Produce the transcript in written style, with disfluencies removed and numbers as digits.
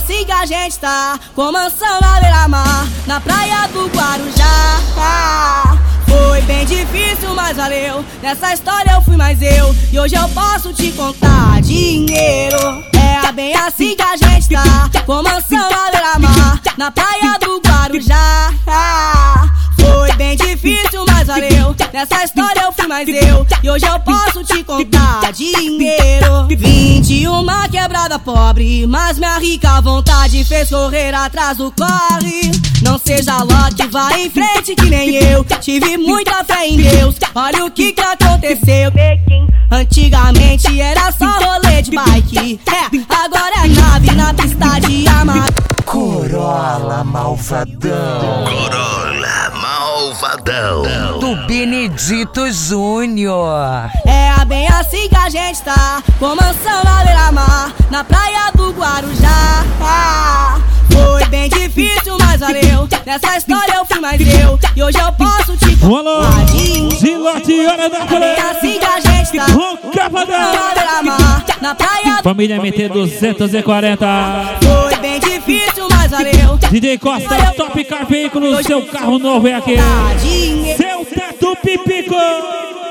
assim que a gente tá, com mansão na beira-mar, na praia do Guarujá. Foi bem difícil, mas valeu. Nessa história eu fui mais eu, e hoje eu posso te contar dinheiro. É bem assim que a gente tá, com mansão na beira-mar, na praia do Guarujá. Foi bem difícil, mas valeu. Nessa história eu fui mais eu, e hoje eu posso te contar dinheiro. 21 quebrada pobre, mas minha rica vontade fez correr atrás do corre. Não seja Loki, vai em frente que nem eu. Tive muita fé em Deus, olha o que aconteceu. Antigamente era só rolê de bike, agora é nave na pista de amar. Corolla Malvadão. Corolla Malvadão do Benedito Júnior. É bem assim que a gente tá, com mansão na beira-mar, na praia do Guarujá. Foi bem difícil, mas valeu. Nessa história eu fui mais eu, e hoje eu posso te contar dinheiro. Zilote, hora da É assim que a gente tá, com mansão na beira-mar, na praia do Família MT 240. Foi bem difícil, mas valeu. DJ Costa, Top Car Veículos, seu carro novo é aqui. Dinheiro. Seu teto pipico.